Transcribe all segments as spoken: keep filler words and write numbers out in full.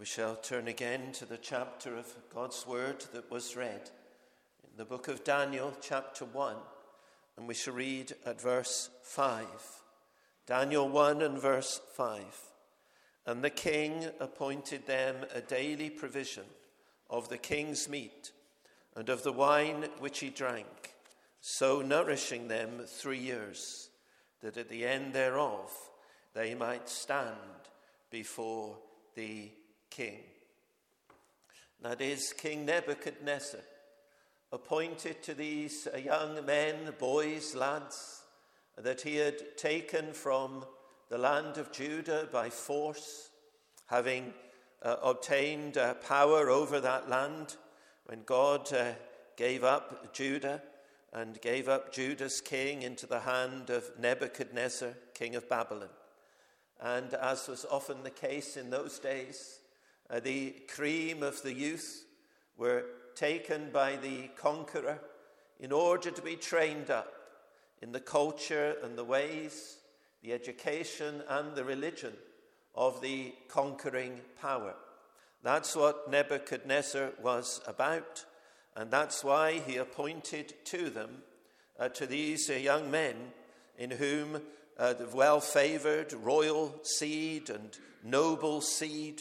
We shall turn again to the chapter of God's word that was read in the book of Daniel, chapter one, and we shall read at verse five. Daniel one and verse five. And the king appointed them a daily provision of the king's meat and of the wine which he drank, so nourishing them three years, that at the end thereof they might stand before the king. That is, King Nebuchadnezzar appointed to these young men, boys, lads, that he had taken from the land of Judah by force, having uh, obtained uh, power over that land when God uh, gave up Judah and gave up Judah's king into the hand of Nebuchadnezzar, king of Babylon. And as was often the case in those days, uh, the cream of the youth were taken by the conqueror in order to be trained up in the culture and the ways, the education and the religion of the conquering power. That's what Nebuchadnezzar was about, and that's why he appointed to them, uh, to these uh, young men in whom uh, the well-favored royal seed and noble seed,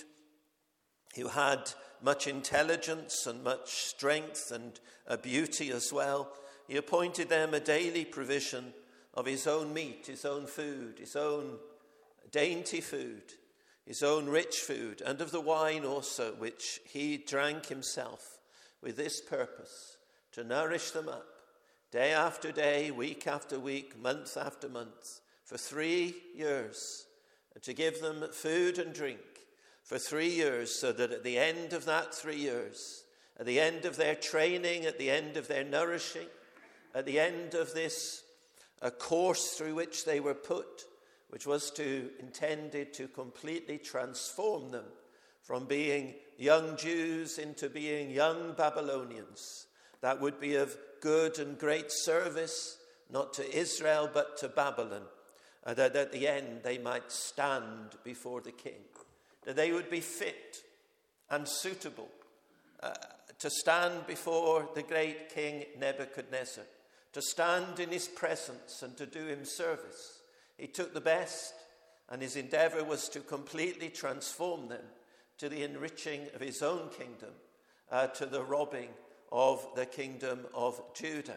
who had much intelligence and much strength and uh, beauty as well. He appointed them a daily provision of his own meat, his own food, his own dainty food, his own rich food, and of the wine also, which he drank himself, with this purpose, to nourish them up day after day, week after week, month after month, for three years, and to give them food and drink for three years, so that at the end of that three years, at the end of their training, at the end of their nourishing, at the end of this a course through which they were put, which was to intended to completely transform them from being young Jews into being young Babylonians, that would be of good and great service, not to Israel but to Babylon, and that at the end they might stand before the king, that they would be fit and suitable uh, to stand before the great King Nebuchadnezzar, to stand in his presence and to do him service. He took the best, and his endeavor was to completely transform them to the enriching of his own kingdom, uh, to the robbing of the kingdom of Judah.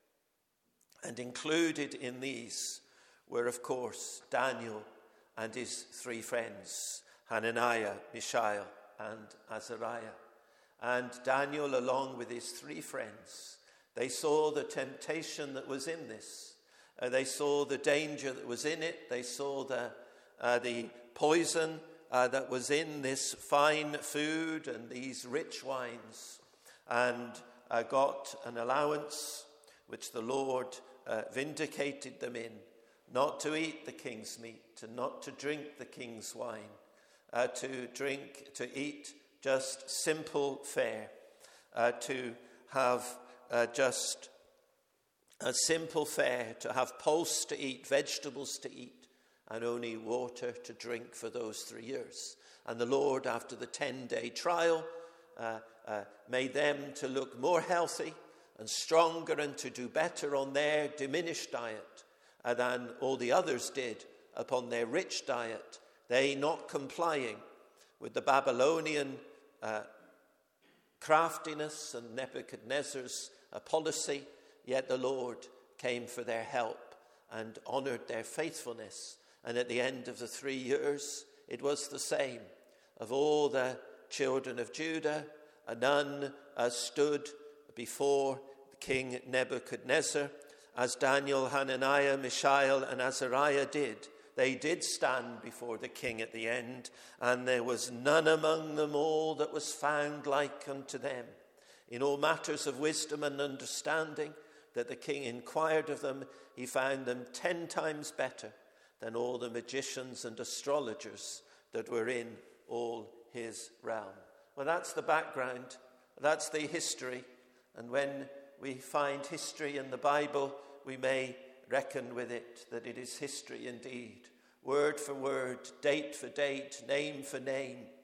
And included in these were, of course, Daniel and his three friends, Hananiah, Mishael, and Azariah. And Daniel, along with his three friends, they saw the temptation that was in this. Uh, they saw the danger that was in it. They saw the, uh, the poison uh, that was in this fine food and these rich wines, and uh, got an allowance which the Lord uh, vindicated them in, not to eat the king's meat and not to drink the king's wine, uh, to drink, to eat just simple fare, uh, to have uh, just a simple fare, to have pulse to eat, vegetables to eat, and only water to drink for those three years. And the Lord, after the ten-day trial, uh, uh, made them to look more healthy and stronger and to do better on their diminished diet uh, than all the others did upon their rich diet, they not complying with the Babylonian uh, craftiness and Nebuchadnezzar's uh, policy. Yet the Lord came for their help and honored their faithfulness. And at the end of the three years, it was the same. Of all the children of Judah, none uh, stood before King Nebuchadnezzar, as Daniel, Hananiah, Mishael, and Azariah did. They did stand before the king at the end, and there was none among them all that was found like unto them. In all matters of wisdom and understanding that the king inquired of them, he found them ten times better than all the magicians and astrologers that were in all his realm. Well, that's the background. That's the history. And when we find history in the Bible, we may reckon with it that it is history indeed. Word for word, date for date, name for name.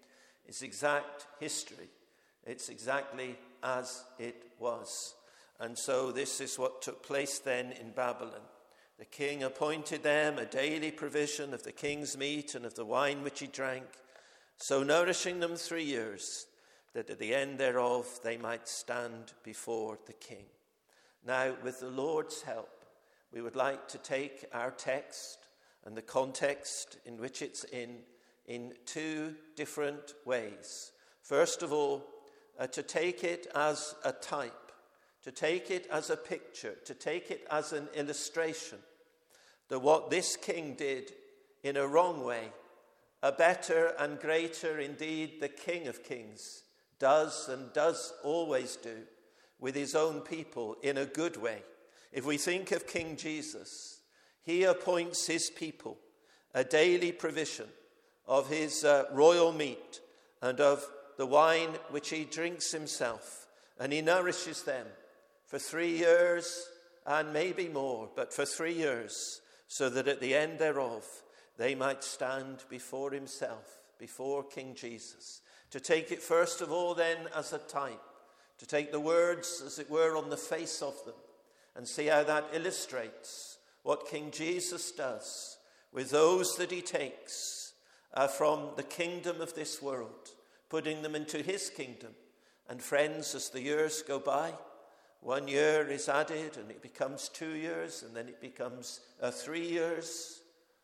It's exact history. It's exactly as it was. And so this is what took place then in Babylon. The king appointed them a daily provision of the king's meat and of the wine which he drank, so nourishing them three years, that at the end thereof they might stand before the king. Now, with the Lord's help, we would like to take our text and the context in which it's in, in two different ways. First of all, uh, to take it as a type, to take it as a picture, to take it as an illustration that what this king did in a wrong way, a better and greater indeed the King of Kings does and does always do with his own people in a good way. If we think of King Jesus, he appoints his people a daily provision of his uh, royal meat and of the wine which he drinks himself, and he nourishes them for three years and maybe more, but for three years, so that at the end thereof they might stand before himself, before King Jesus. To take it first of all then as a type, to take the words as it were on the face of them and see how that illustrates what King Jesus does with those that he takes uh, from the kingdom of this world, putting them into his kingdom. And friends, as the years go by, one year is added and it becomes two years and then it becomes uh, three years.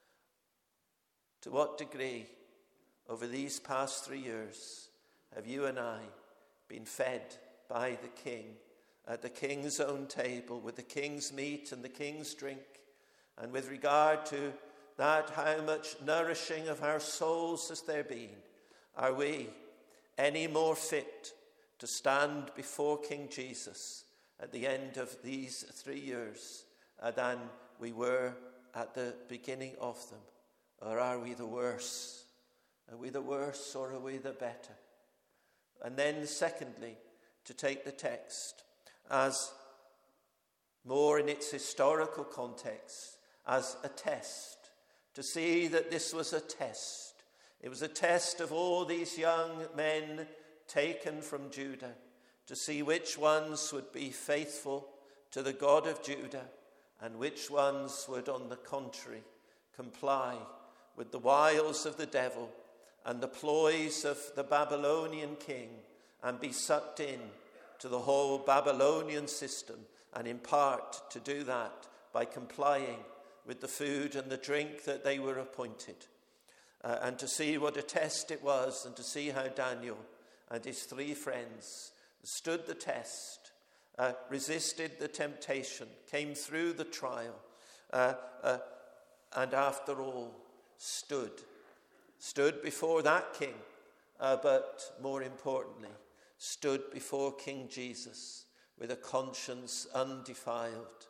To what degree over these past three years have you and I been fed by the king at the king's own table with the king's meat and the king's drink? And with regard to that, how much nourishing of our souls has there been? Are we any more fit to stand before King Jesus at the end of these three years uh, than we were at the beginning of them? Or are we the worse? Are we the worse or are we the better? And then secondly, to take the text as more in its historical context, as a test, to see that this was a test. It was a test of all these young men taken from Judah, to see which ones would be faithful to the God of Judah and which ones would, on the contrary, comply with the wiles of the devil and the ploys of the Babylonian king and be sucked in to the whole Babylonian system, and in part to do that by complying with the food and the drink that they were appointed. Uh, and to see what a test it was, and to see how Daniel and his three friends stood the test, uh, resisted the temptation, came through the trial, uh, uh, and after all stood, stood before that king, uh, but more importantly, stood before King Jesus with a conscience undefiled.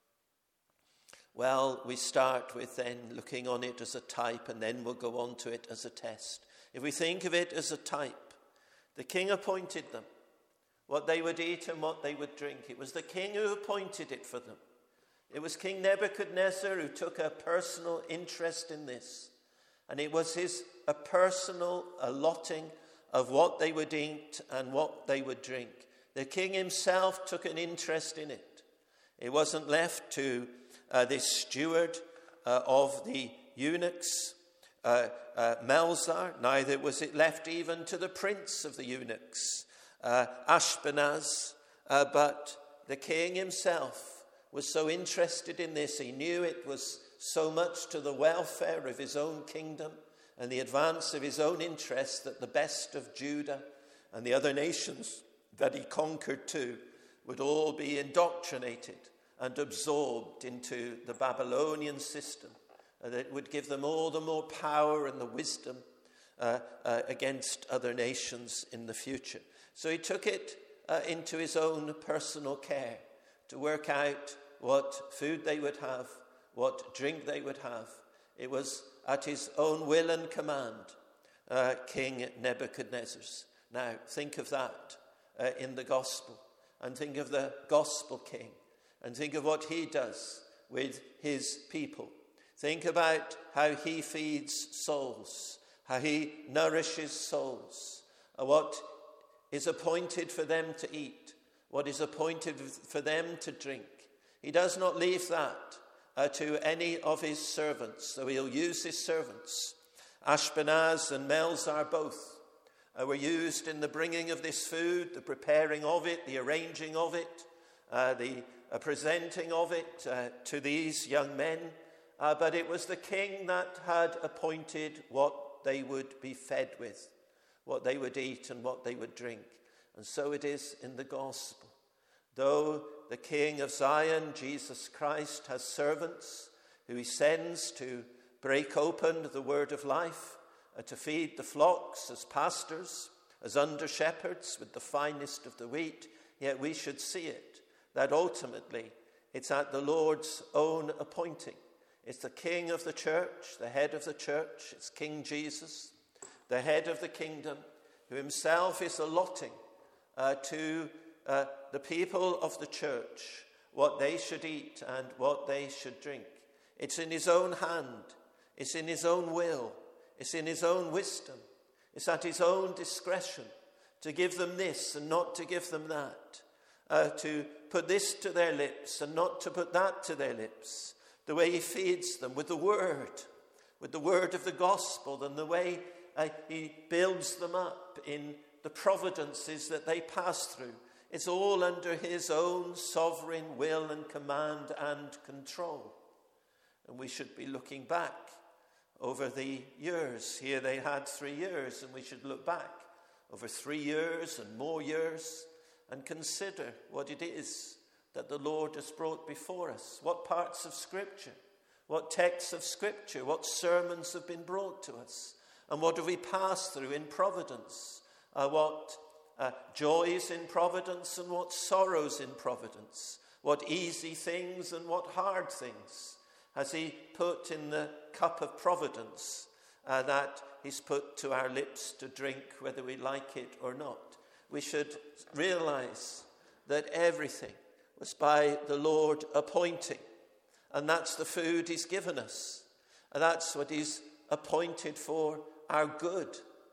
Well, we start with then looking on it as a type, and then we'll go on to it as a test. If we think of it as a type, the king appointed them, what they would eat and what they would drink. It was the king who appointed it for them. It was King Nebuchadnezzar who took a personal interest in this. And it was his a personal allotting of what they would eat and what they would drink. The king himself took an interest in it. It wasn't left to uh, this steward uh, of the eunuchs, uh, uh, Melzar. Neither was it left even to the prince of the eunuchs, uh, Ashpenaz. Uh, but the king himself was so interested in this. He knew it was so much to the welfare of his own kingdom and the advance of his own interests that the best of Judah and the other nations that he conquered too would all be indoctrinated and absorbed into the Babylonian system, and that it would give them all the more power and the wisdom uh, uh, against other nations in the future. So he took it uh, into his own personal care to work out what food they would have, what drink they would have. It was at his own will and command, uh, King Nebuchadnezzar's. Now, think of that uh, in the gospel, and think of the gospel king, and think of what he does with his people. Think about how he feeds souls, how he nourishes souls, uh, what is appointed for them to eat, what is appointed for them to drink. He does not leave that uh, to any of his servants, so he'll use his servants. Ashpenaz and Melzar both uh, were used in the bringing of this food, the preparing of it, the arranging of it, uh, the uh, presenting of it uh, to these young men. Uh, but it was the king that had appointed what they would be fed with, what they would eat and what they would drink. And so it is in the gospel. Though the King of Zion, Jesus Christ, has servants who he sends to break open the word of life, uh, to feed the flocks as pastors, as under-shepherds with the finest of the wheat, yet we should see it, that ultimately it's at the Lord's own appointing. It's the King of the church, the head of the church, it's King Jesus, the head of the kingdom, who himself is allotting uh, to uh, the people of the church what they should eat and what they should drink. It's in his own hand, it's in his own will, it's in his own wisdom, it's at his own discretion to give them this and not to give them that, uh, to put this to their lips and not to put that to their lips. The way he feeds them with the word, with the word of the gospel, and the way uh, he builds them up in the providences that they pass through. It's all under his own sovereign will and command and control. And we should be looking back over the years. Here they had three years, and we should look back over three years and more years and consider what it is that the Lord has brought before us. What parts of Scripture, what texts of Scripture, what sermons have been brought to us, and what have we passed through in providence, uh, what uh, joys in providence and what sorrows in providence, what easy things and what hard things has he put in the cup of providence uh, that he's put to our lips to drink, whether we like it or not. We should realize that everything was by the Lord appointing. And that's the food he's given us. And that's what he's appointed for our good.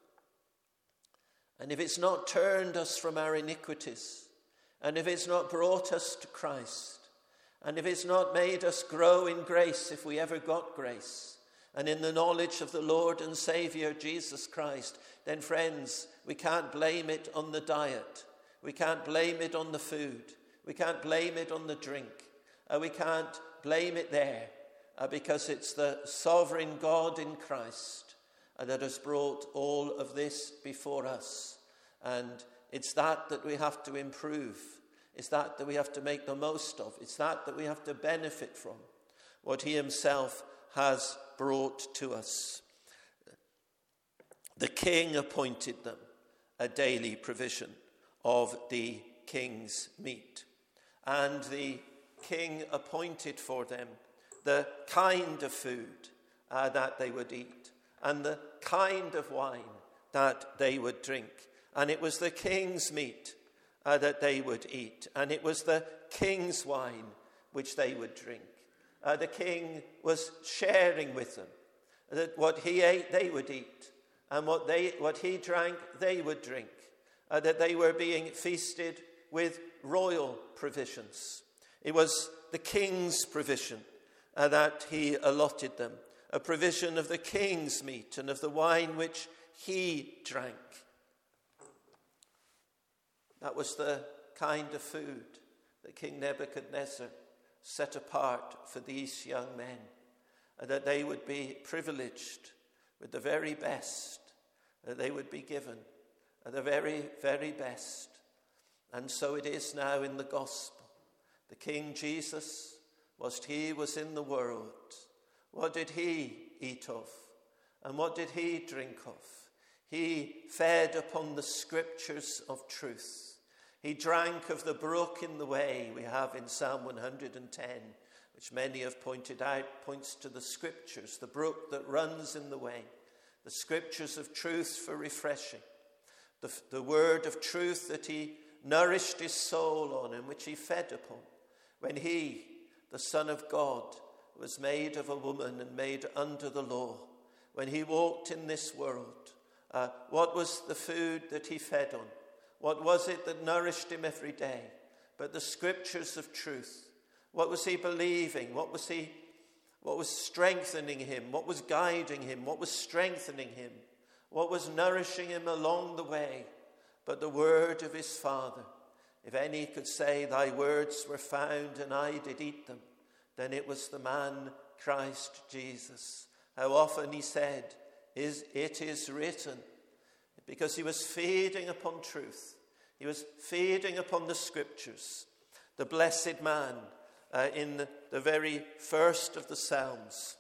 And if it's not turned us from our iniquities, and if it's not brought us to Christ, and if it's not made us grow in grace, if we ever got grace, and in the knowledge of the Lord and Saviour Jesus Christ, then friends, we can't blame it on the diet. We can't blame it on the food. We can't blame it on the drink. Uh, we can't blame it there uh, because it's the sovereign God in Christ uh, that has brought all of this before us. And it's that that we have to improve. It's that that we have to make the most of. It's that that we have to benefit from, what he himself has brought to us. The king appointed them a daily provision of the king's meat. And the king appointed for them the kind of food uh, that they would eat and the kind of wine that they would drink. And it was the king's meat uh, that they would eat. And it was the king's wine which they would drink. Uh, the king was sharing with them that what he ate, they would eat. And what, they, what he drank, they would drink. Uh, that they were being feasted with royal provisions. It was the king's provision uh, that he allotted them, a provision of the king's meat and of the wine which he drank. That was the kind of food that King Nebuchadnezzar set apart for these young men, and that they would be privileged with the very best that they would be given, the very, very best. And so it is now in the gospel. The King Jesus, whilst he was in the world, what did he eat of? And what did he drink of? He fed upon the scriptures of truth. He drank of the brook in the way we have in Psalm one hundred ten, which many have pointed out, points to the scriptures, the brook that runs in the way, the scriptures of truth for refreshing, the, the word of truth that he nourished his soul on and which he fed upon when he, the Son of God, was made of a woman and made under the law, when he walked in this world? Uh, what was the food that he fed on? What was it that nourished him every day? But the scriptures of truth. What was he believing? What was he, what was strengthening him? What was guiding him? What was strengthening him? What was nourishing him along the way? But the word of his Father. If any could say, thy words were found and I did eat them, then it was the man Christ Jesus. How often he said, is it is written, because he was feeding upon truth. He was feeding upon the scriptures. The blessed man uh, in the, the very first of the Psalms.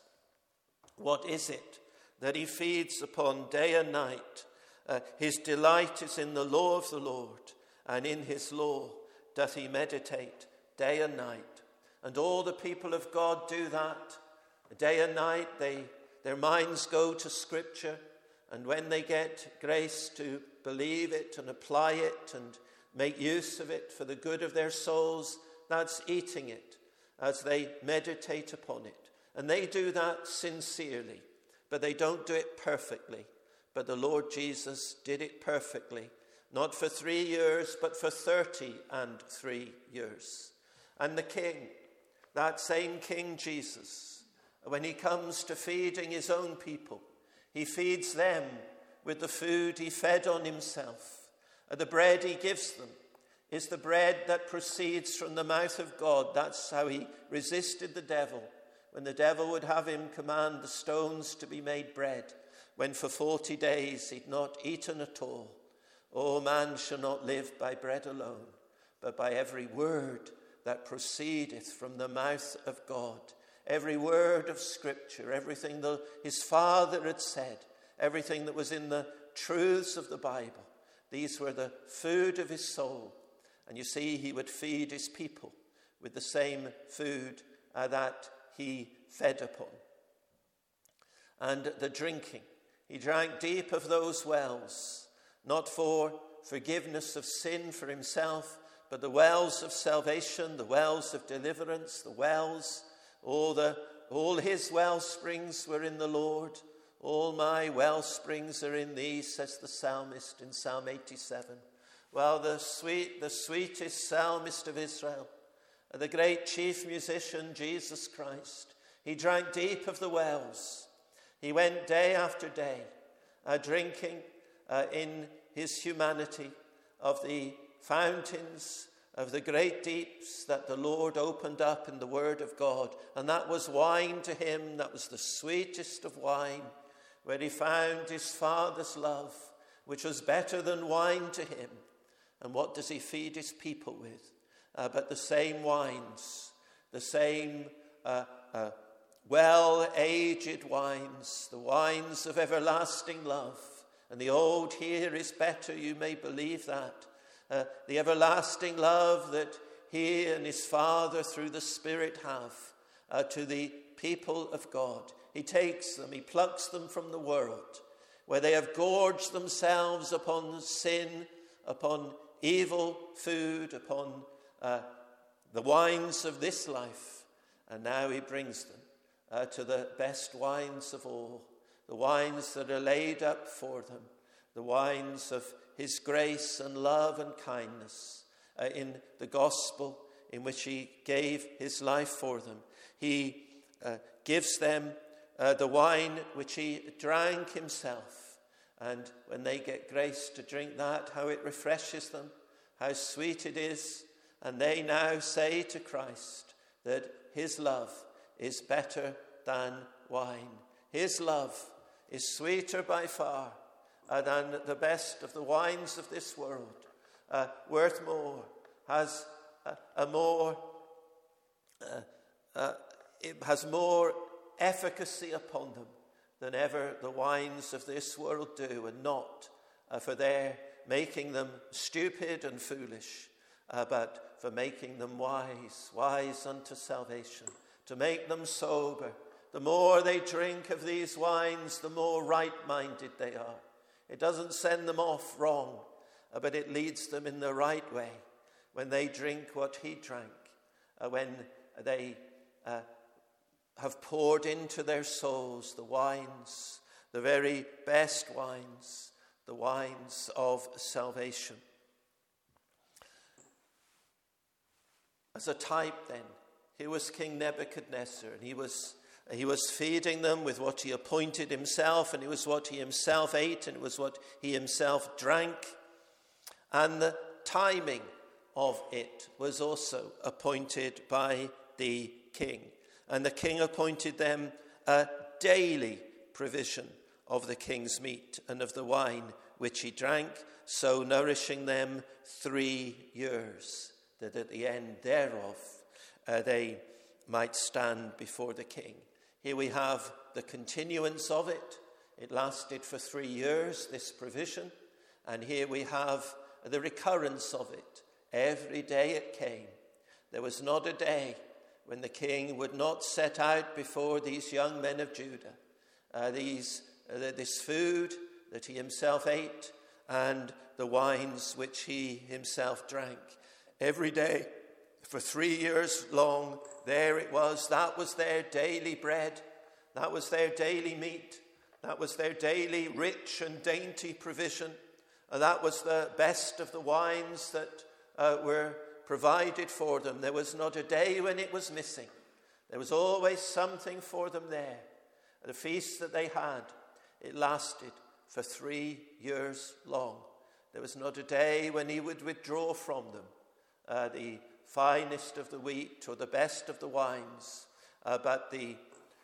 What is it that he feeds upon day and night? Uh, his delight is in the law of the Lord, and in his law doth he meditate day and night. And all the people of God do that. Day and night, they, their minds go to Scripture. And when they get grace to believe it and apply it and make use of it for the good of their souls, that's eating it as they meditate upon it. And they do that sincerely, but they don't do it perfectly. But the Lord Jesus did it perfectly, not for three years, but for thirty and three years. And the King, that same King Jesus, when he comes to feeding his own people, he feeds them with the food he fed on himself. And the bread he gives them is the bread that proceeds from the mouth of God. That's how he resisted the devil, when the devil would have him command the stones to be made bread, when for forty days he'd not eaten at all. Oh, man shall not live by bread alone, but by every word that proceedeth from the mouth of God. Every word of Scripture, everything that his Father had said, everything that was in the truths of the Bible. These were the food of his soul. And you see, he would feed his people with the same food uh, that he fed upon. And the drinking. He drank deep of those wells, not for forgiveness of sin for himself, but the wells of salvation, the wells of deliverance, the wells, all, the, all his well springs were in the Lord. All my well springs are in thee, says the psalmist in Psalm eighty-seven. Well, the sweet, the sweetest psalmist of Israel, the great chief musician, Jesus Christ, he drank deep of the wells. He went day after day, uh, drinking uh, in his humanity of the fountains of the great deeps that the Lord opened up in the Word of God. And that was wine to him. That was the sweetest of wine, where he found his Father's love, which was better than wine to him. And what does he feed his people with? Uh, but the same wines, the same uh, uh, well-aged wines, the wines of everlasting love. And the old here is better, you may believe that. Uh, the everlasting love that he and his Father through the Spirit have uh, to the people of God. He takes them, he plucks them from the world, where they have gorged themselves upon sin, upon evil food, upon uh, the wines of this life. And now he brings them uh, to the best wines of all, the wines that are laid up for them, the wines of his grace and love and kindness uh, in the gospel in which he gave his life for them. He uh, gives them uh, the wine which he drank himself. And when they get grace to drink that, how it refreshes them, how sweet it is. And they now say to Christ that his love is better than wine. His love is sweeter by far Uh, than the best of the wines of this world, uh, worth more, has a, a more, uh, uh, it has more efficacy upon them than ever the wines of this world do, and not uh, for their making them stupid and foolish, uh, but for making them wise, wise unto salvation, to make them sober. The more they drink of these wines, the more right-minded they are. It doesn't send them off wrong, uh, but it leads them in the right way when they drink what he drank, uh, when they uh, have poured into their souls the wines, the very best wines, the wines of salvation. As a type then, here was King Nebuchadnezzar, and he was he was feeding them with what he appointed himself, and it was what he himself ate, and it was what he himself drank. And the timing of it was also appointed by the king. And the king appointed them a daily provision of the king's meat and of the wine which he drank, so nourishing them three years, that at the end thereof uh, they might stand before the king. Here we have the continuance of it. It lasted for three years, this provision. And here we have the recurrence of it. Every day it came. There was not a day when the king would not set out before these young men of Judah uh, these, uh, this food that he himself ate and the wines which he himself drank. Every day for three years long, there it was. That was their daily bread. That was their daily meat. That was their daily rich and dainty provision. And that was the best of the wines that uh, were provided for them. There was not a day when it was missing. There was always something for them there. The feast that they had, it lasted for three years long. There was not a day when he would withdraw from them uh, the finest of the wheat or the best of the wines, uh, but the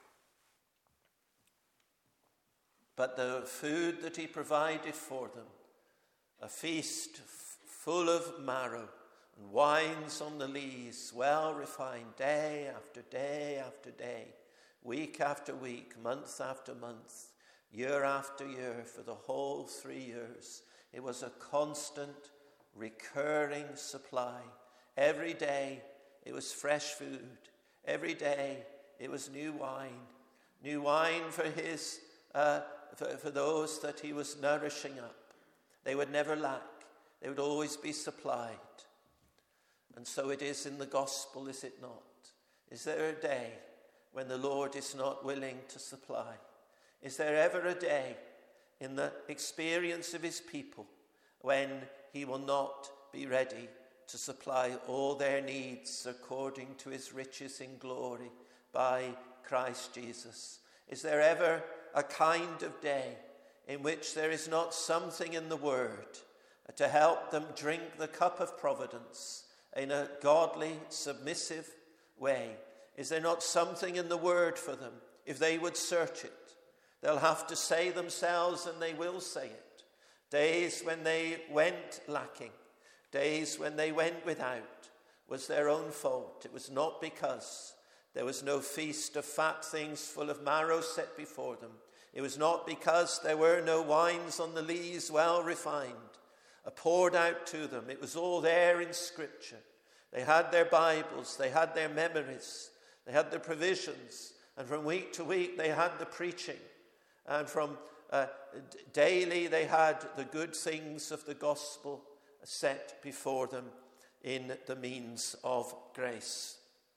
but the food that he provided for them, a feast f- full of marrow and wines on the lees, well refined, day after day after day, week after week, month after month, year after year, for the whole three years. It was a constant, recurring supply. Every day it was fresh food. Every day it was new wine. New wine for his, uh, for, for those that he was nourishing up. They would never lack. They would always be supplied. And so it is in the gospel, is it not? Is there a day when the Lord is not willing to supply? Is there ever a day in the experience of his people when he will not be ready to supply all their needs according to his riches in glory by Christ Jesus? Is there ever a kind of day in which there is not something in the word to help them drink the cup of providence in a godly, submissive way? Is there not something in the word for them? If they would search it, they'll have to say themselves, and they will say it, days when they went lacking, days when they went without, was their own fault. It was not because there was no feast of fat things full of marrow set before them. It was not because there were no wines on the lees well refined, uh, poured out to them. It was all there in Scripture. They had their Bibles, they had their memories, they had their provisions, and from week to week they had the preaching. And from uh, d- daily they had the good things of the gospel set before them in the means of grace.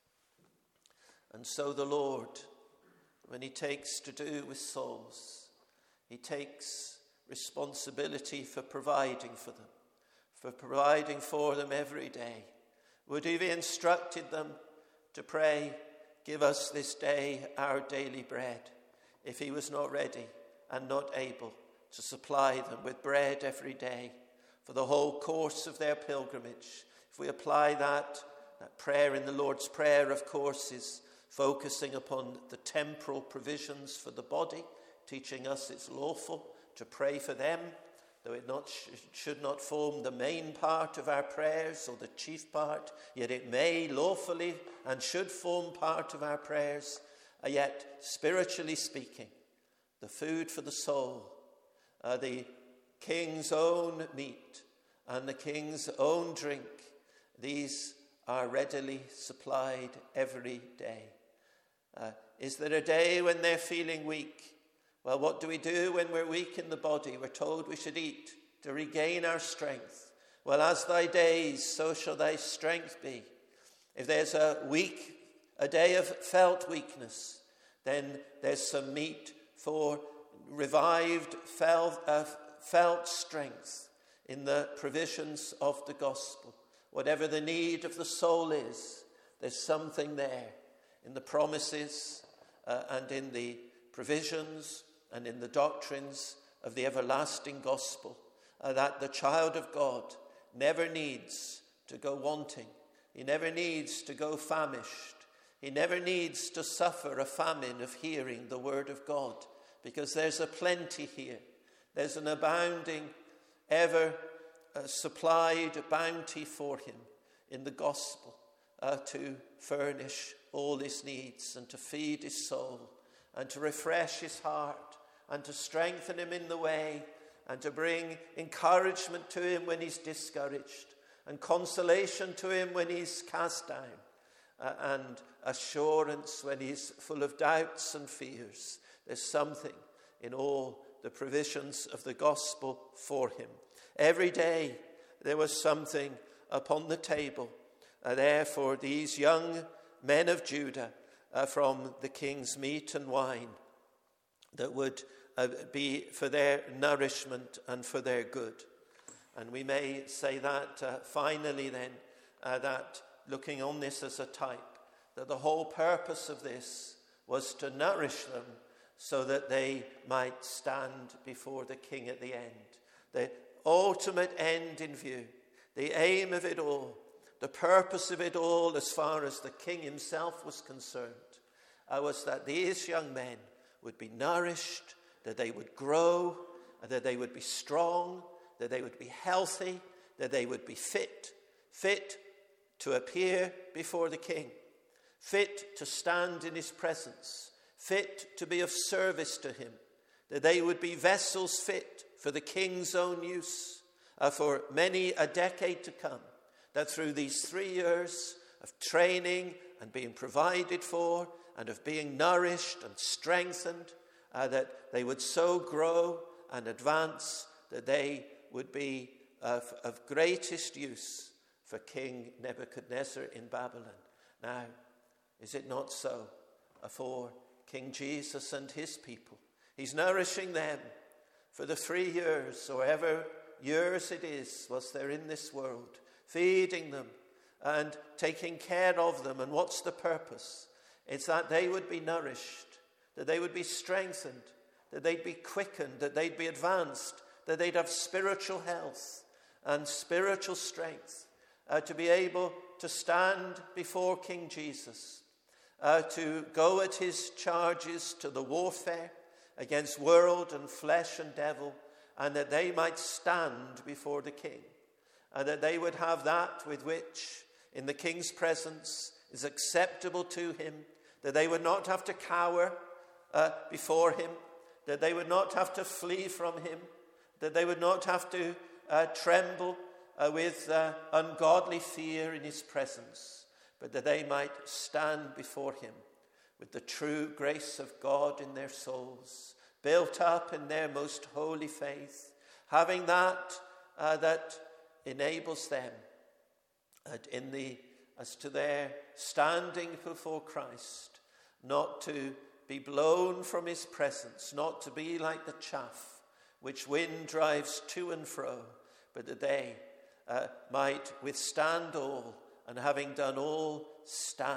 And so the Lord, when he takes to do with souls, he takes responsibility for providing for them, for providing for them every day. Would he have instructed them to pray, "Give us this day our daily bread," if he was not ready and not able to supply them with bread every day for the whole course of their pilgrimage? If we apply that, that prayer in the Lord's Prayer, of course, is focusing upon the temporal provisions for the body, teaching us it's lawful to pray for them, though it not sh- should not form the main part of our prayers or the chief part, yet it may lawfully and should form part of our prayers. Uh, yet, spiritually speaking, the food for the soul, uh, the king's own meat and the king's own drink, these are readily supplied every day. Uh, is there a day when they're feeling weak? Well, what do we do when we're weak in the body? We're told we should eat to regain our strength. Well, as thy days, so shall thy strength be. If there's a week, a day of felt weakness, then there's some meat for revived, felt, uh, felt strength in the provisions of the gospel. Whatever the need of the soul is, there's something there in the promises uh, and in the provisions and in the doctrines of the everlasting gospel, uh, that the child of God never needs to go wanting. He never needs to go famished. He never needs to suffer a famine of hearing the word of God, because there's a plenty here. There's an abounding, ever uh, supplied bounty for him in the gospel uh, to furnish all his needs and to feed his soul and to refresh his heart and to strengthen him in the way and to bring encouragement to him when he's discouraged and consolation to him when he's cast down uh, and assurance when he's full of doubts and fears. There's something in all the provisions of the gospel for him. Every day there was something upon the table uh, there for these young men of Judah uh, from the king's meat and wine that would uh, be for their nourishment and for their good. And we may say that uh, finally then, uh, that looking on this as a type, that the whole purpose of this was to nourish them so that they might stand before the king at the end. The ultimate end in view, the aim of it all, the purpose of it all as far as the king himself was concerned, uh, was that these young men would be nourished, that they would grow, that they would be strong, that they would be healthy, that they would be fit, fit to appear before the king, fit to stand in his presence, fit to be of service to him, that they would be vessels fit for the king's own use uh, for many a decade to come, that through these three years of training and being provided for and of being nourished and strengthened, uh, that they would so grow and advance that they would be of, of greatest use for King Nebuchadnezzar in Babylon. Now, is it not so for King Jesus and his people? He's nourishing them for the three years, or ever years it is, was there in this world, feeding them and taking care of them. And what's the purpose? It's that they would be nourished, that they would be strengthened, that they'd be quickened, that they'd be advanced, that they'd have spiritual health and spiritual strength uh, to be able to stand before King Jesus, uh, to go at his charges to the warfare against world and flesh and devil, and that they might stand before the king, and that they would have that with which in the king's presence is acceptable to him, that they would not have to cower uh, before him, that they would not have to flee from him, that they would not have to uh, tremble uh, with uh, ungodly fear in his presence, but that they might stand before him with the true grace of God in their souls, built up in their most holy faith, having that uh, that enables them uh, in the as to their standing before Christ, not to be blown from his presence, not to be like the chaff which wind drives to and fro, but that they uh, might withstand all, and having done all, stand,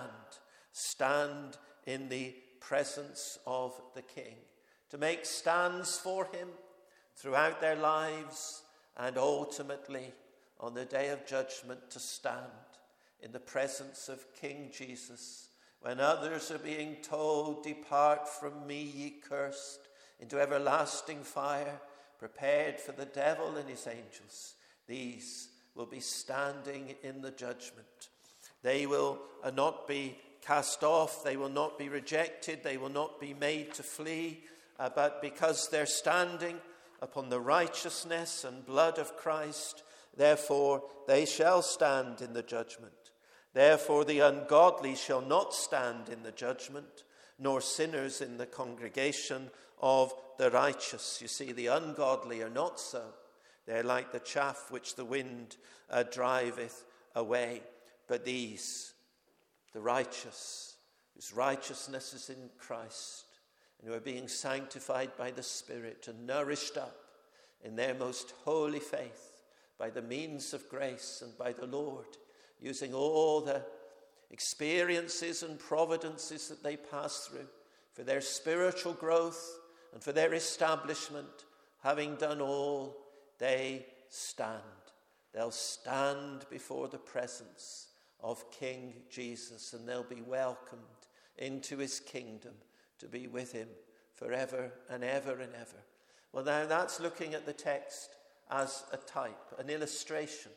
stand in the presence of the King, to make stands for him throughout their lives, and ultimately on the day of judgment to stand in the presence of King Jesus, when others are being told, "Depart from me, ye cursed, into everlasting fire, prepared for the devil and his angels." These will be standing in the judgment. They will uh, not be cast off, they will not be rejected, they will not be made to flee, uh, but because they're standing upon the righteousness and blood of Christ, therefore they shall stand in the judgment. Therefore the ungodly shall not stand in the judgment, nor sinners in the congregation of the righteous. You see, the ungodly are not so. They're like the chaff which the wind uh, driveth away. But these, the righteous, whose righteousness is in Christ, and who are being sanctified by the Spirit and nourished up in their most holy faith by the means of grace and by the Lord, using all the experiences and providences that they pass through for their spiritual growth and for their establishment. Having done all, they stand. They'll stand before the presence of King Jesus, and they'll be welcomed into his kingdom to be with him forever and ever and ever. Well, now that's looking at the text as a type, an illustration.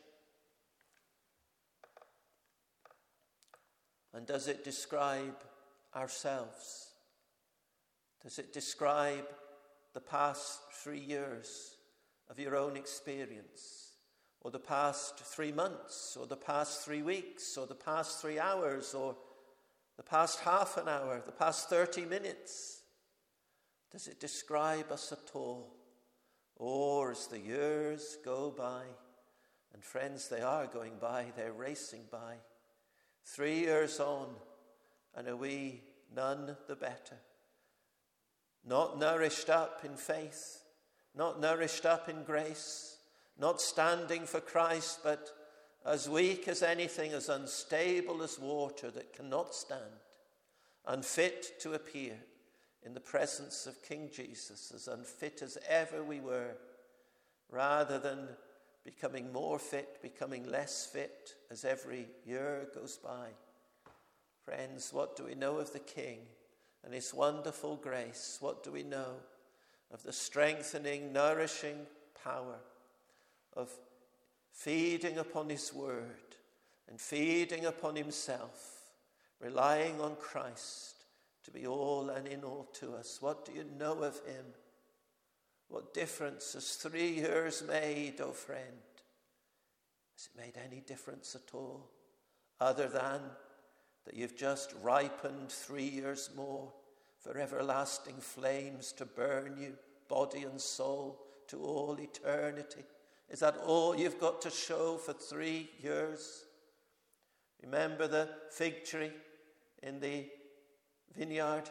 And does it describe ourselves? Does it describe the past three years of your own experience, or the past three months, or the past three weeks, or the past three hours, or the past half an hour, the past thirty minutes? Does it describe us at all? Or as the years go by, and friends, they are going by, they're racing by, three years on, and are we none the better? Not nourished up in faith, not nourished up in grace, not standing for Christ, but as weak as anything, as unstable as water that cannot stand, unfit to appear in the presence of King Jesus, as unfit as ever we were, rather than becoming more fit, becoming less fit as every year goes by. Friends, what do we know of the King and his wonderful grace? What do we know of the strengthening, nourishing power of feeding upon his word and feeding upon himself, relying on Christ to be all and in all to us? What do you know of him? What difference has three years made, oh friend? Has it made any difference at all, other than that you've just ripened three years more for everlasting flames to burn you, body and soul, to all eternity? Is that all you've got to show for three years? Remember the fig tree in the vineyard?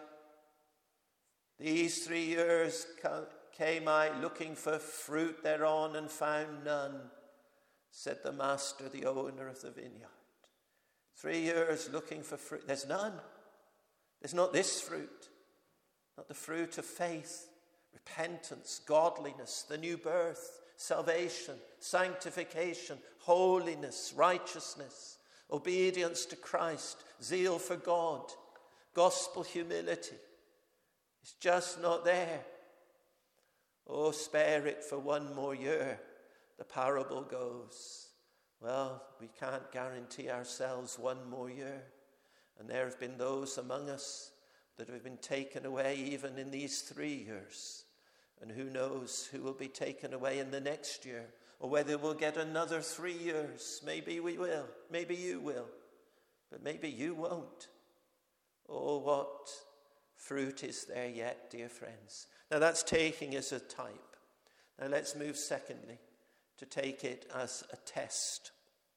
These three years came I looking for fruit thereon, and found none, said the master, the owner of the vineyard. Three years looking for fruit. There's none. There's not this fruit. Not the fruit of faith, repentance, godliness, the new birth, salvation, sanctification, holiness, righteousness, obedience to Christ, zeal for God, gospel humility. It's just not there. Oh, spare it for one more year, the parable goes. Well, we can't guarantee ourselves one more year. And there have been those among us that have been taken away even in these three years. And who knows who will be taken away in the next year, or whether we'll get another three years. Maybe we will. Maybe you will. But maybe you won't. Oh, what fruit is there yet, dear friends? Now that's taking as a type. Now let's move secondly to take it as a test.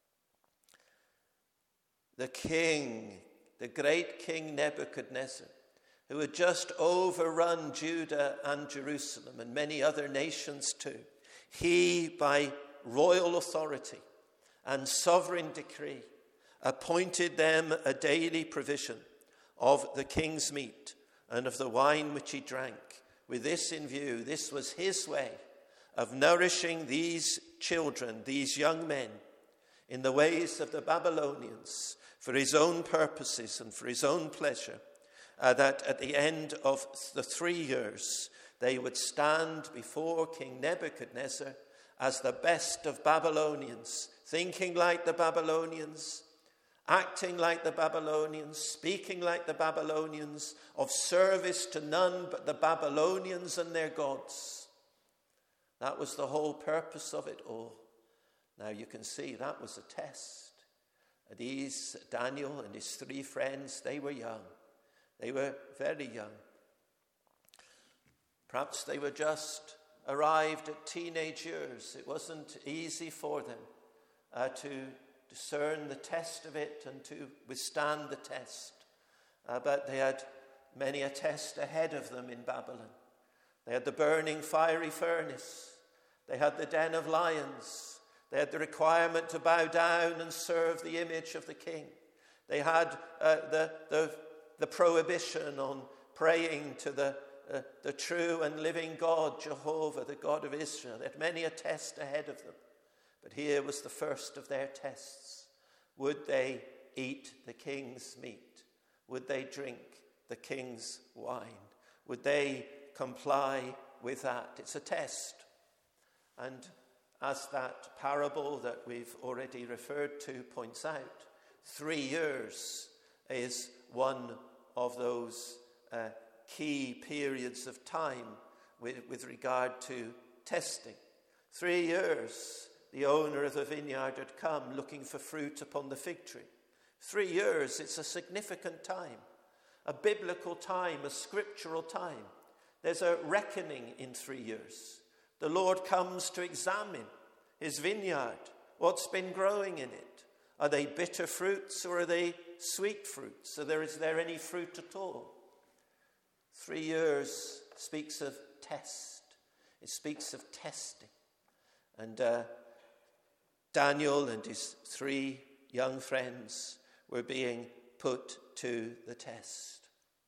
The king, the great King Nebuchadnezzar, who had just overrun Judah and Jerusalem and many other nations too, he, by royal authority and sovereign decree, appointed them a daily provision of the king's meat and of the wine which he drank. With this in view, this was his way of nourishing these children, these young men, in the ways of the Babylonians, for his own purposes and for his own pleasure, uh, that at the end of the three years, they would stand before King Nebuchadnezzar as the best of Babylonians, thinking like the Babylonians, acting like the Babylonians, speaking like the Babylonians, of service to none but the Babylonians and their gods. That was the whole purpose of it all. Now you can see that was a test. These, Daniel and his three friends, they were young. They were very young. Perhaps they were just arrived at teenage years. It wasn't easy for them uh, to discern the test of it and to withstand the test. Uh, but they had many a test ahead of them in Babylon. They had the burning fiery furnace. They had the den of lions. They had the requirement to bow down and serve the image of the king. They had uh, the, the, the prohibition on praying to the, uh, the true and living God, Jehovah, the God of Israel. They had many a test ahead of them. But here was the first of their tests. Would they eat the king's meat? Would they drink the king's wine? Would they comply with that? It's a test. And as that parable that we've already referred to points out, three years is one of those uh, key periods of time with, with regard to testing. Three years, the owner of the vineyard had come looking for fruit upon the fig tree. Three years, it's a significant time, a biblical time, a scriptural time. There's a reckoning in three years. The Lord comes to examine his vineyard, what's been growing in it. Are they bitter fruits or are they sweet fruits? So there is there any fruit at all? Three years speaks of test. It speaks of testing. And uh, Daniel and his three young friends were being put to the test.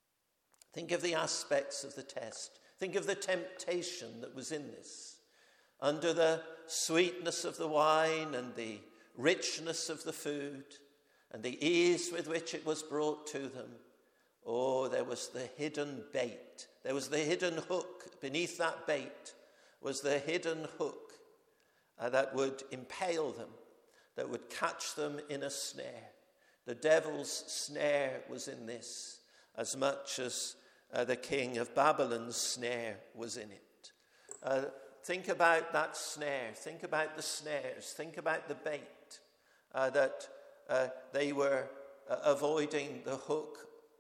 Think of the aspects of the test. Think of the temptation that was in this. Under the sweetness of the wine and the richness of the food and the ease with which it was brought to them, oh, there was the hidden bait. There was the hidden hook. Beneath that bait was the hidden hook uh, that would impale them, that would catch them in a snare. The devil's snare was in this as much as uh, the king of Babylon's snare was in it. Uh, think about that snare. Think about the snares. Think about the bait uh, that uh, they were uh, avoiding the hook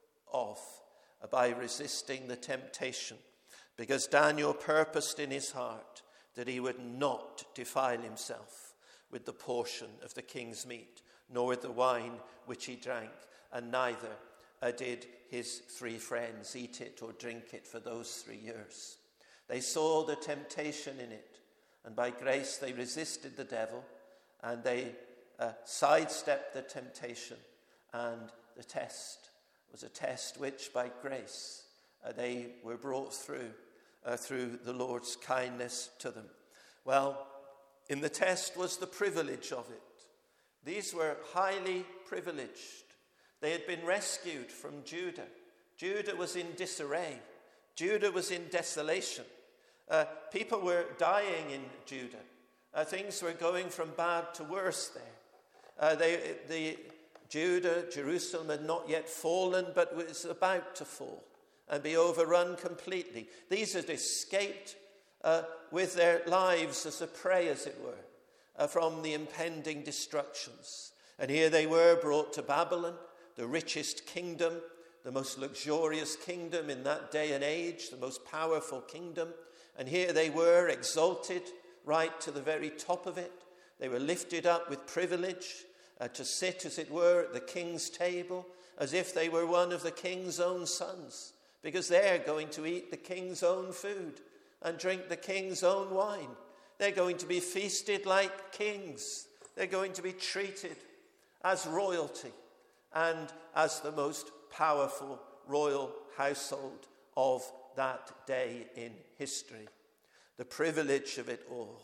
of uh, by resisting the temptation. Because Daniel purposed in his heart that he would not defile himself with the portion of the king's meat, nor with the wine which he drank, and neither uh, did his three friends eat it or drink it for those three years. They saw the temptation in it, and by grace they resisted the devil, and they uh, sidestepped the temptation, and the test was a test which by grace uh, they were brought through, uh, through the Lord's kindness to them. Well, in the test was the privilege of it. These were highly privileged. They had been rescued from Judah. Judah was in disarray. Judah was in desolation. Uh, people were dying in Judah. Uh, things were going from bad to worse there. Uh, they, the Judah, Jerusalem had not yet fallen, but was about to fall and be overrun completely. These had escaped uh, with their lives as a prey, as it were, uh, from the impending destructions. And here they were brought to Babylon, the richest kingdom, the most luxurious kingdom in that day and age, the most powerful kingdom. And here they were exalted right to the very top of it. They were lifted up with privilege uh, to sit, as it were, at the king's table, as if they were one of the king's own sons, because they're going to eat the king's own food and drink the king's own wine. They're going to be feasted like kings. They're going to be treated as royalty and as the most powerful royal household of that day in history. The privilege of it all.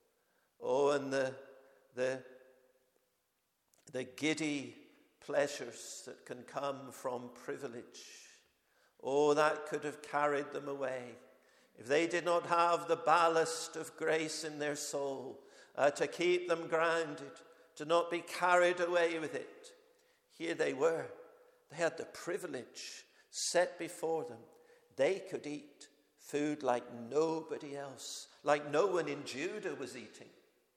Oh, and the, the, the giddy pleasures that can come from privilege. Oh, that could have carried them away if they did not have the ballast of grace in their soul uh, to keep them grounded, to not be carried away with it. Here they were. They had the privilege set before them. They could eat food like nobody else, like no one in Judah was eating,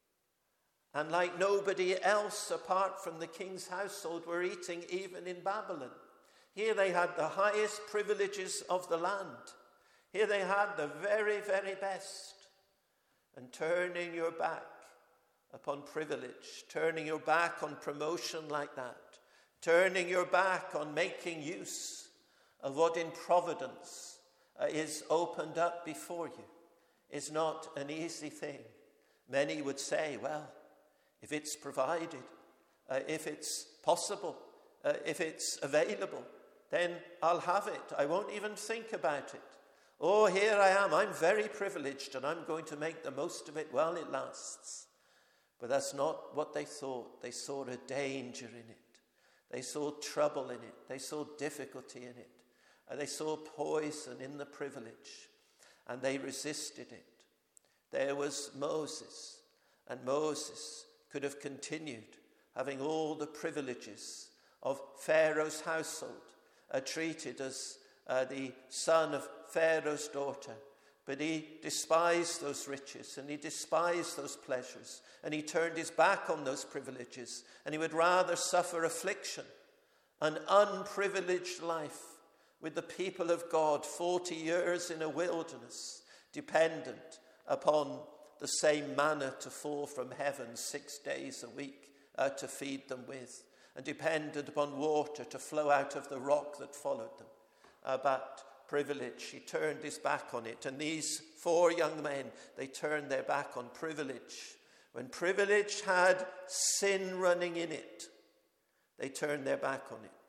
and like nobody else apart from the king's household were eating even in Babylon. Here they had the highest privileges of the land. Here they had the very, very best. And turning your back upon privilege, turning your back on promotion like that, turning your back on making use of what in providence uh, is opened up before you is not an easy thing. Many would say, well, if it's provided, uh, if it's possible, uh, if it's available, then I'll have it. I won't even think about it. Oh, here I am. I'm very privileged and I'm going to make the most of it while it lasts. But that's not what they thought. They saw a danger in it. They saw trouble in it. They saw difficulty in it. And they saw poison in the privilege. And they resisted it. There was Moses. And Moses could have continued having all the privileges of Pharaoh's household, uh, treated as uh, the son of Pharaoh's daughter. But he despised those riches and he despised those pleasures and he turned his back on those privileges and he would rather suffer affliction, an unprivileged life with the people of God, forty years in a wilderness, dependent upon the same manna to fall from heaven six days a week uh, to feed them with, and dependent upon water to flow out of the rock that followed them. Uh, but privilege, he turned his back on it. And these four young men, they turned their back on privilege. When privilege had sin running in it, they turned their back on it.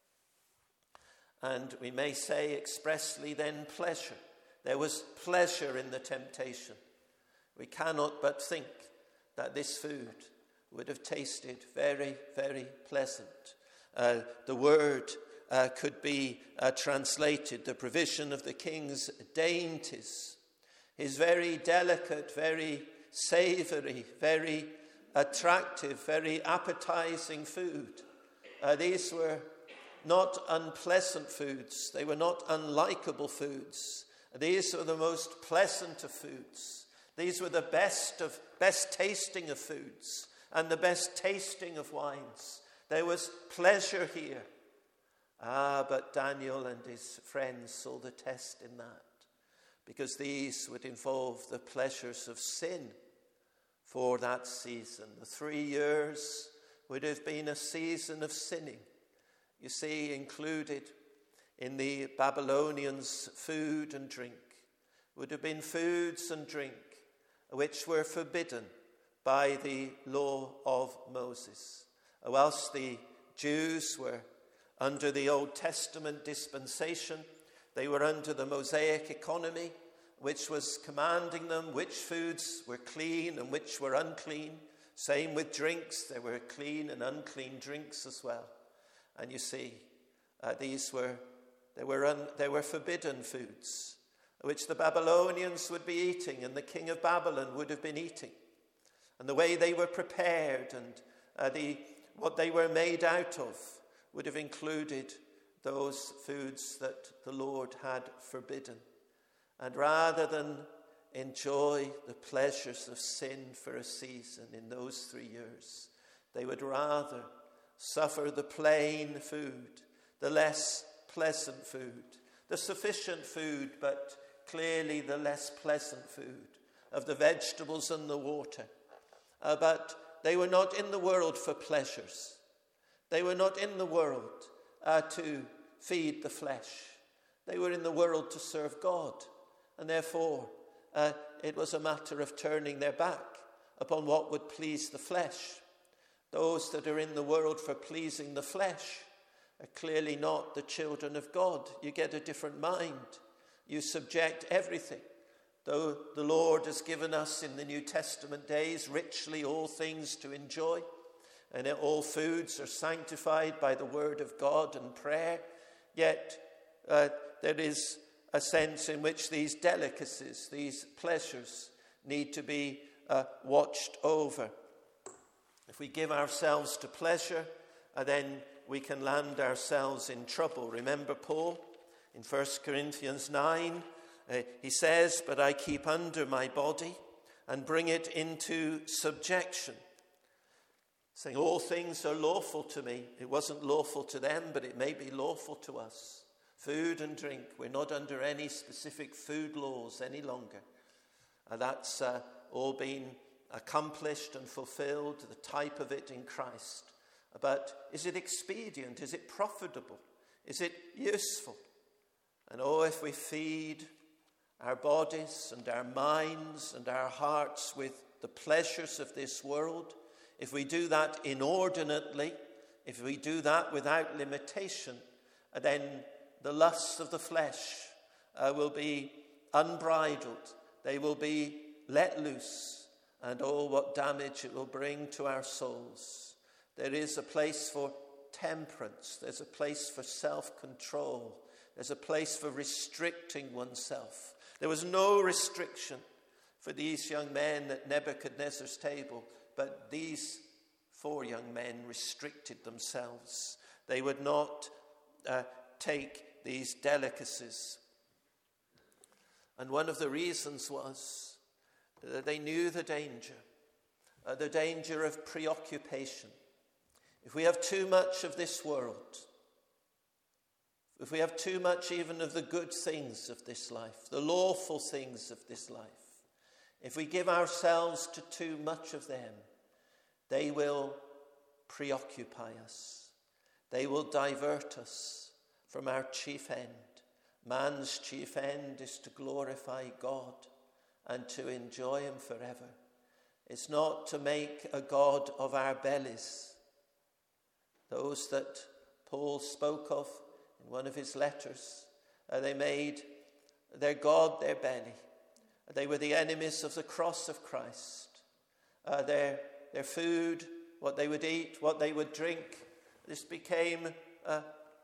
And we may say expressly then pleasure. There was pleasure in the temptation. We cannot but think that this food would have tasted very, very pleasant. Uh, the word uh, could be uh, translated, the provision of the king's dainties, his very delicate, very savoury, very attractive, very appetizing food. Uh, these were not unpleasant foods. They were not unlikable foods. These were the most pleasant of foods. These were the best of best tasting of foods and the best tasting of wines. There was pleasure here. Ah, but Daniel and his friends saw the test in that, because these would involve the pleasures of sin for that season. The three years would have been a season of sinning. You see, included in the Babylonians' food and drink would have been foods and drink which were forbidden by the law of Moses. Whilst the Jews were under the Old Testament dispensation, they were under the Mosaic economy, which was commanding them which foods were clean and which were unclean. Same with drinks. There were clean and unclean drinks as well. And you see, uh, these were, they were, un, they were forbidden foods, which the Babylonians would be eating and the king of Babylon would have been eating. And the way they were prepared and uh, the what they were made out of would have included those foods that the Lord had forbidden. And rather than enjoy the pleasures of sin for a season in those three years, they would rather suffer the plain food, the less pleasant food, the sufficient food, but clearly the less pleasant food of the vegetables and the water. Uh, but they were not in the world for pleasures. They were not in the world uh, to feed the flesh. They were in the world to serve God. And therefore, uh, it was a matter of turning their back upon what would please the flesh. Those that are in the world for pleasing the flesh are clearly not the children of God. You get a different mind. You subject everything. Though the Lord has given us in the New Testament days richly all things to enjoy, and all foods are sanctified by the word of God and prayer, yet uh, there is a sense in which these delicacies, these pleasures, need to be uh, watched over. If we give ourselves to pleasure, uh, then we can land ourselves in trouble. Remember Paul in First Corinthians nine, uh, he says, "But I keep under my body and bring it into subjection." Saying all things are lawful to me. It wasn't lawful to them, but it may be lawful to us. Food and drink, we're not under any specific food laws any longer. And that's uh, all been accomplished and fulfilled, the type of it in Christ. But is it expedient? Is it profitable? Is it useful? And oh, if we feed our bodies and our minds and our hearts with the pleasures of this world, if we do that inordinately, if we do that without limitation, then the lusts of the flesh uh, will be unbridled. They will be let loose. And oh, what damage it will bring to our souls. There is a place for temperance. There's a place for self-control. There's a place for restricting oneself. There was no restriction for these young men at Nebuchadnezzar's table, but these four young men restricted themselves. They would not uh, take these delicacies. And one of the reasons was that they knew the danger, uh, the danger of preoccupation. If we have too much of this world, if we have too much even of the good things of this life, the lawful things of this life, if we give ourselves to too much of them, they will preoccupy us. They will divert us from our chief end. Man's chief end is to glorify God and to enjoy him forever. It's not to make a God of our bellies. Those that Paul spoke of in one of his letters, uh, they made their God their belly. They were the enemies of the cross of Christ. Uh, their, their food, what they would eat, what they would drink, this became uh,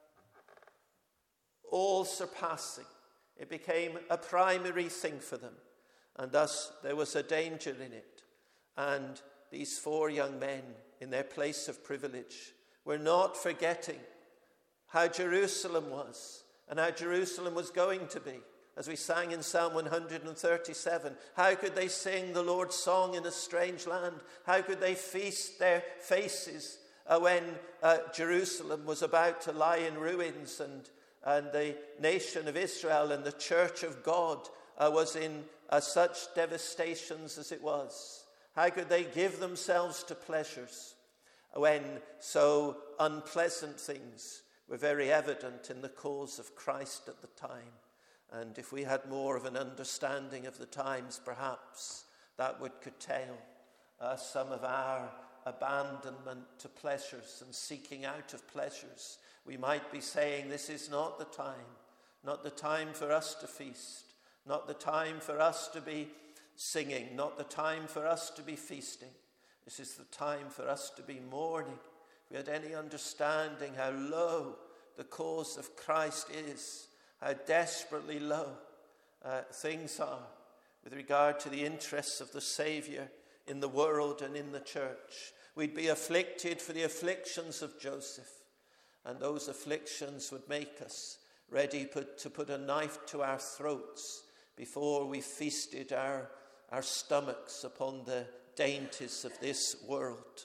all surpassing. It became a primary thing for them. And thus there was a danger in it. And these four young men in their place of privilege were not forgetting how Jerusalem was and how Jerusalem was going to be. As we sang in Psalm one thirty-seven, how could they sing the Lord's song in a strange land? How could they feast their faces uh, when uh, Jerusalem was about to lie in ruins and, and the nation of Israel and the church of God uh, was in uh, such devastations as it was? How could they give themselves to pleasures when so unpleasant things were very evident in the cause of Christ at the time? And if we had more of an understanding of the times, perhaps that would curtail uh, some of our abandonment to pleasures and seeking out of pleasures. We might be saying, this is not the time, not the time for us to feast, not the time for us to be singing, not the time for us to be feasting. This is the time for us to be mourning. If we had any understanding how low the cause of Christ is, how desperately low uh, things are with regard to the interests of the Saviour in the world and in the church. We'd be afflicted for the afflictions of Joseph, and those afflictions would make us ready put, to put a knife to our throats before we feasted our, our stomachs upon the dainties of this world.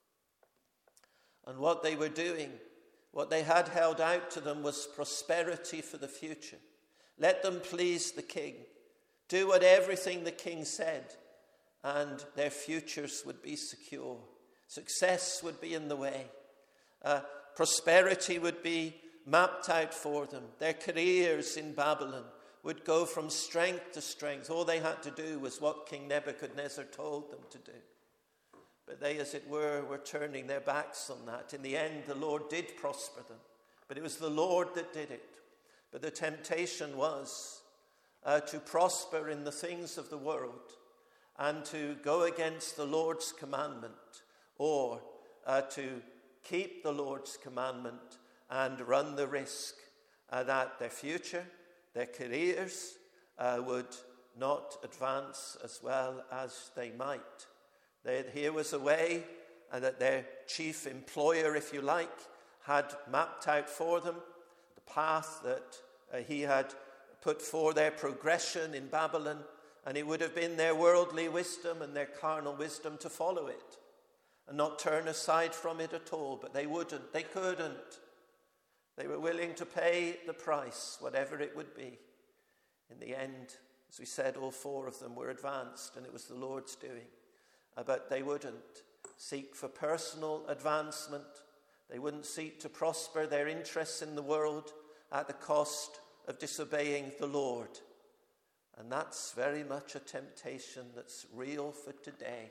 And what they were doing, what they had held out to them, was prosperity for the future. Let them please the king. Do what everything the king said, and their futures would be secure. Success would be in the way. Uh, prosperity would be mapped out for them. Their careers in Babylon would go from strength to strength. All they had to do was what King Nebuchadnezzar told them to do. But they, as it were, were turning their backs on that. In the end, the Lord did prosper them. But it was the Lord that did it. But the temptation was uh, to prosper in the things of the world and to go against the Lord's commandment, or uh, to keep the Lord's commandment and run the risk uh, that their future, their careers uh, would not advance as well as they might. They, here was a way uh, that their chief employer, if you like, had mapped out for them, the path that uh, he had put for their progression in Babylon, and it would have been their worldly wisdom and their carnal wisdom to follow it and not turn aside from it at all. But they wouldn't, they couldn't. They were willing to pay the price, whatever it would be. In the end, as we said, all four of them were advanced, and it was the Lord's doing. Uh, but they wouldn't seek for personal advancement. They wouldn't seek to prosper their interests in the world at the cost of disobeying the Lord. And that's very much a temptation that's real for today.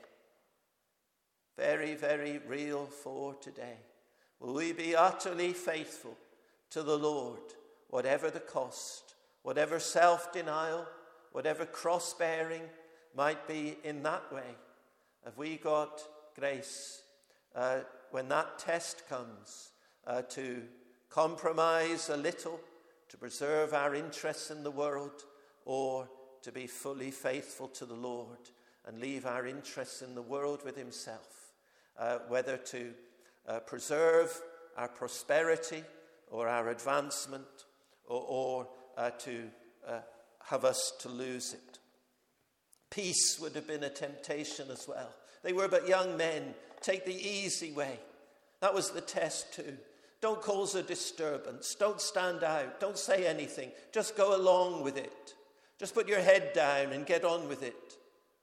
Very, very real for today. Will we be utterly faithful to the Lord, whatever the cost, whatever self-denial, whatever cross-bearing might be in that way? Have we got grace uh, when that test comes uh, to compromise a little, to preserve our interests in the world, or to be fully faithful to the Lord and leave our interests in the world with himself, uh, whether to uh, preserve our prosperity or our advancement, or, or uh, to uh, have us to lose it. Peace would have been a temptation as well. They were but young men. Take the easy way. That was the test too. Don't cause a disturbance. Don't stand out. Don't say anything. Just go along with it. Just put your head down and get on with it.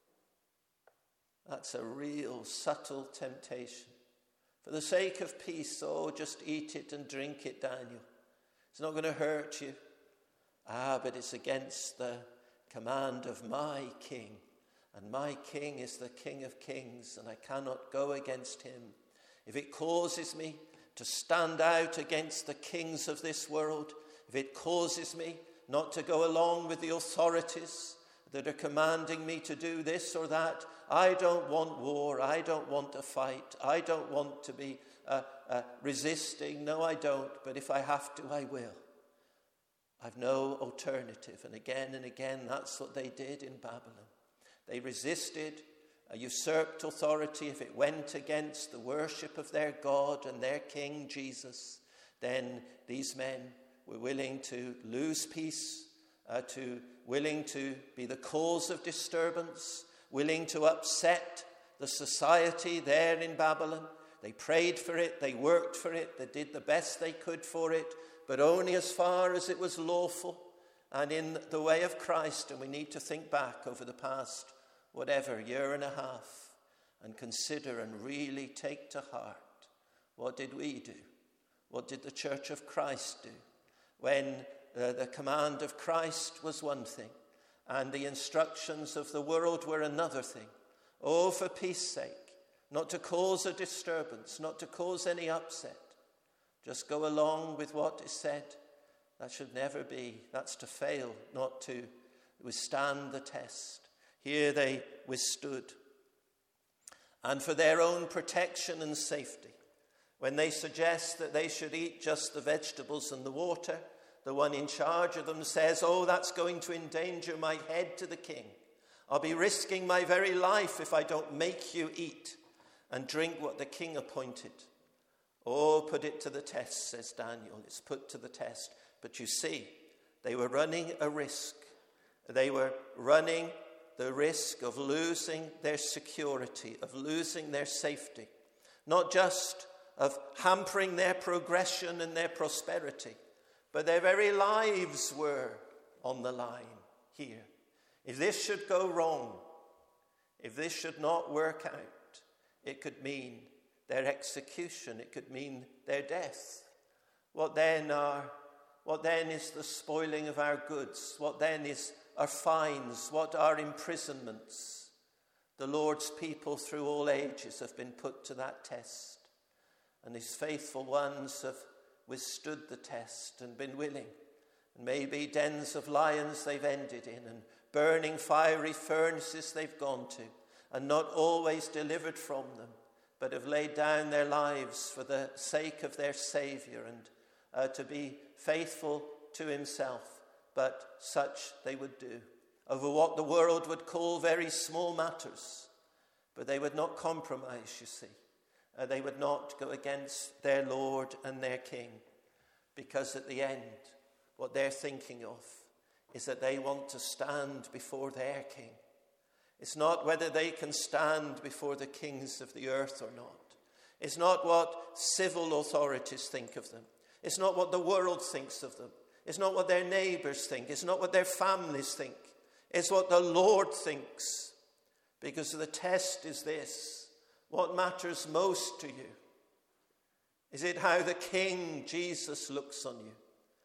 That's a real subtle temptation. For the sake of peace, oh, just eat it and drink it, Daniel. It's not going to hurt you. Ah, but it's against the command of my king. And my king is the King of Kings, and I cannot go against him. If it causes me to stand out against the kings of this world, if it causes me not to go along with the authorities that are commanding me to do this or that, I don't want war, I don't want a fight, I don't want to be uh, uh, resisting. No, I don't, but if I have to, I will. I've no alternative. And again and again, that's what they did in Babylon. They resisted a usurped authority. If it went against the worship of their God and their King Jesus, then these men were willing to lose peace, uh, to willing to be the cause of disturbance, willing to upset the society there in Babylon. They prayed for it, they worked for it, they did the best they could for it, but only as far as it was lawful and in the way of Christ. And we need to think back over the past whatever, year and a half, and consider and really take to heart, what did we do? What did the Church of Christ do? When uh, the command of Christ was one thing, and the instructions of the world were another thing. Oh, for peace sake, not to cause a disturbance, not to cause any upset. Just go along with what is said. That should never be. That's to fail, not to withstand the test. Here they withstood. And for their own protection and safety, when they suggest that they should eat just the vegetables and the water, the one in charge of them says, oh, that's going to endanger my head to the king. I'll be risking my very life if I don't make you eat and drink what the king appointed. Oh, put it to the test, says Daniel. It's put to the test. But you see, they were running a risk. They were running the risk of losing their security, of losing their safety, not just of hampering their progression and their prosperity, but their very lives were on the line here. If this should go wrong, if this should not work out, it could mean their execution, it could mean their death. What then are, what then is the spoiling of our goods? What then is our fines? What are imprisonments? The Lord's people through all ages have been put to that test. And his faithful ones have withstood the test and been willing. And maybe dens of lions they've ended in, and burning fiery furnaces they've gone to, and not always delivered from them, but have laid down their lives for the sake of their Saviour and uh, to be faithful to himself. But such they would do over what the world would call very small matters. But they would not compromise, you see. Uh, they would not go against their Lord and their King. Because at the end, what they're thinking of is that they want to stand before their King. It's not whether they can stand before the kings of the earth or not. It's not what civil authorities think of them. It's not what the world thinks of them. It's not what their neighbours think. It's not what their families think. It's what the Lord thinks. Because the test is this: what matters most to you? Is it how the King Jesus looks on you?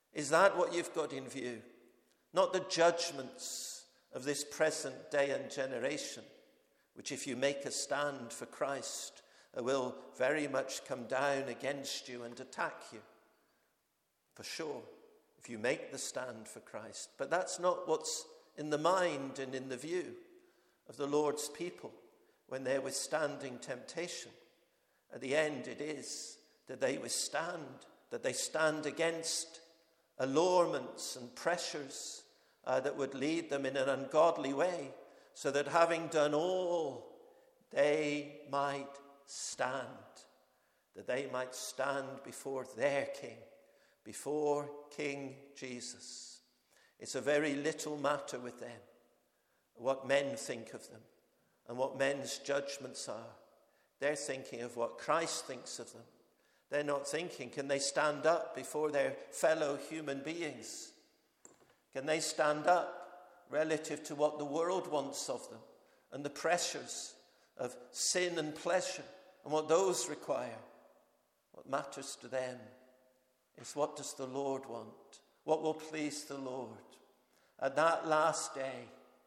Is that what you've got in view? Not the judgments of this present day and generation, which if you make a stand for Christ, will very much come down against you and attack you. For sure, if you make the stand for Christ. But that's not what's in the mind and in the view of the Lord's people when they're withstanding temptation. At the end, it is that they withstand, that they stand against allurements and pressures uh, that would lead them in an ungodly way, so that having done all, they might stand, that they might stand before their King, before King Jesus. It's a very little matter with them what men think of them and what men's judgments are. They're thinking of what Christ thinks of them. They're not thinking, can they stand up before their fellow human beings? Can they stand up relative to what the world wants of them and the pressures of sin and pleasure and what those require? What matters to them is, what does the Lord want? What will please the Lord? At that last day,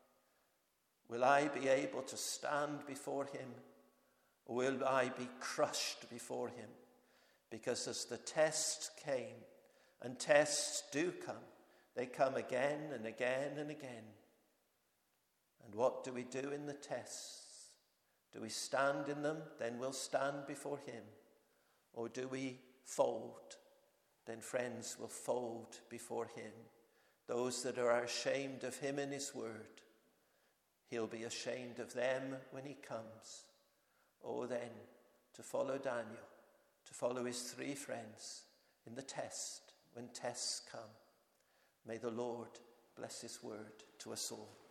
will I be able to stand before him, or will I be crushed before him? Because as the tests came, and tests do come, they come again and again and again. And what do we do in the tests? Do we stand in them? Then we'll stand before him. Or do we fold? Then friends will fold before him. Those that are ashamed of him and his word, he'll be ashamed of them when he comes. Oh, then, to follow Daniel, to follow his three friends in the test, when tests come. May the Lord bless his word to us all.